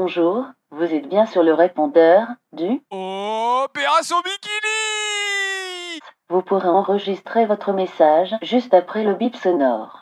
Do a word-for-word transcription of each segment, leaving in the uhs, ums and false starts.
Bonjour, vous êtes bien sur le répondeur du Opération Bikini. Vous pourrez enregistrer votre message juste après le bip sonore.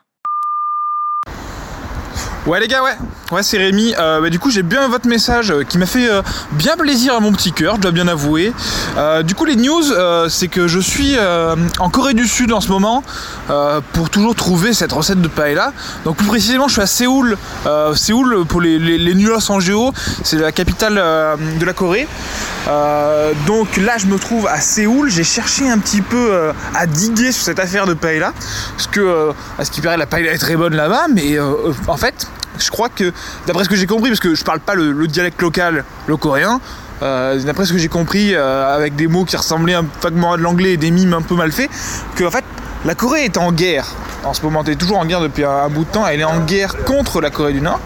Ouais les gars, ouais, ouais c'est Rémi. Euh, bah, du coup j'ai bien eu votre message euh, qui m'a fait euh, bien plaisir à mon petit cœur, je dois bien avouer. Euh, du coup les news, euh, c'est que je suis euh, en Corée du Sud en ce moment euh, pour toujours trouver cette recette de paella. Donc plus précisément je suis à Séoul. Euh, Séoul pour les, les, les nuls en géo, c'est la capitale euh, de la Corée. Euh, donc là je me trouve à Séoul. J'ai cherché un petit peu euh, à diguer sur cette affaire de paella parce que euh, à ce qui paraît la paella est très bonne là-bas, mais euh, en fait je crois que, d'après ce que j'ai compris, parce que je parle pas le, le dialecte local, le coréen, euh, d'après ce que j'ai compris, euh, avec des mots qui ressemblaient un, vaguement à de l'anglais et des mimes un peu mal faits, que en fait, la Corée est en guerre. En ce moment, elle est toujours en guerre depuis un, un bout de temps, elle est en guerre contre la Corée du Nord.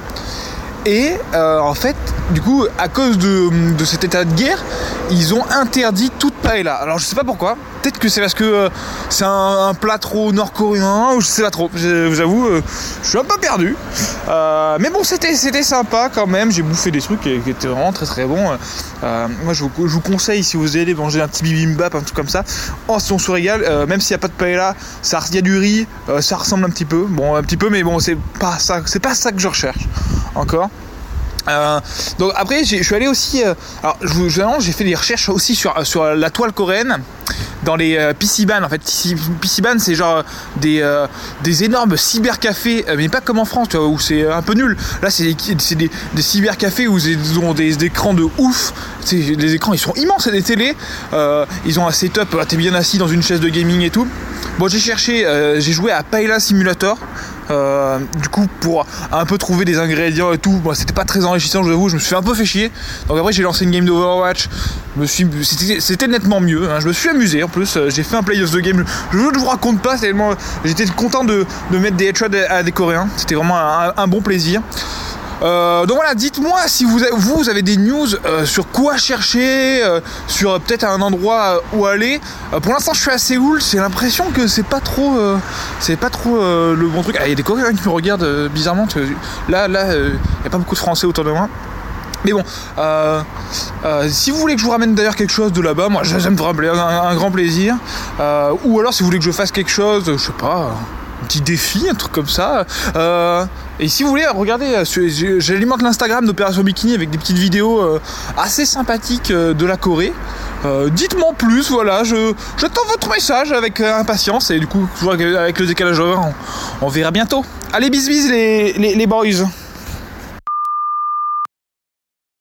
Et euh, en fait, du coup, à cause de, de cet état de guerre, ils ont interdit toute paella. Alors je sais pas pourquoi. Peut-être que c'est parce que euh, c'est un, un plat trop nord-coréen, ou je sais pas trop. Je vous avoue, euh, je suis un peu perdu. Euh, mais bon, c'était, c'était sympa quand même. J'ai bouffé des trucs qui, qui étaient vraiment très très bons. Euh, moi, je vous, je vous conseille, si vous allez manger un petit bibimbap, un truc comme ça, oh, si on se régale. Euh, même s'il n'y a pas de paella, il y a du riz, euh, ça ressemble un petit peu. Bon, un petit peu, mais bon, c'est pas ça, c'est pas ça que je recherche encore. Euh, donc après je suis allé aussi euh, alors je vous j'ai fait des recherches aussi sur, sur la toile coréenne dans les euh, P C ban. En fait P C ban c'est genre des, euh, des énormes cybercafés, mais pas comme en France tu vois, où c'est un peu nul. Là c'est des, c'est des, des cybercafés où ils ont des, des écrans de ouf. C'est, les écrans ils sont immenses, c'est des télés, euh, ils ont un setup, t'es bien assis dans une chaise de gaming et tout. Bon j'ai cherché, euh, j'ai joué à Paella Simulator. Euh, du coup pour un peu trouver des ingrédients et tout, bon, c'était pas très enrichissant, je vous avoue, je me suis fait un peu fait chier. Donc après j'ai lancé une game d'Overwatch, je me suis, c'était, c'était nettement mieux, hein. Je me suis amusé en plus, j'ai fait un play of the game, je ne vous raconte pas, tellement j'étais content de, de mettre des headshots à des Coréens, c'était vraiment un, un bon plaisir. Euh, donc voilà, dites-moi si vous avez, vous avez des news euh, sur quoi chercher, euh, sur euh, peut-être un endroit euh, où aller. Euh, pour l'instant, je suis à Séoul. C'est l'impression que c'est pas trop, euh, c'est pas trop euh, le bon truc. Ah, il y a des Coréens qui me regardent euh, bizarrement. Parce que là, là, il euh, y a pas beaucoup de Français autour de moi. Mais bon, euh, euh, si vous voulez que je vous ramène d'ailleurs quelque chose de là-bas, moi, j'aime vraiment un, un grand plaisir. Euh, ou alors, si vous voulez que je fasse quelque chose, je sais pas. Un petit défi, un truc comme ça. Euh, et si vous voulez, regardez, j'alimente l'Instagram d'Opération Bikini avec des petites vidéos euh, assez sympathiques euh, de la Corée. Euh, dites-moi en plus, voilà, je, j'attends votre message avec euh, impatience. Et du coup, avec le décalage horaire, on, on verra bientôt. Allez, bis bis les, les, les boys.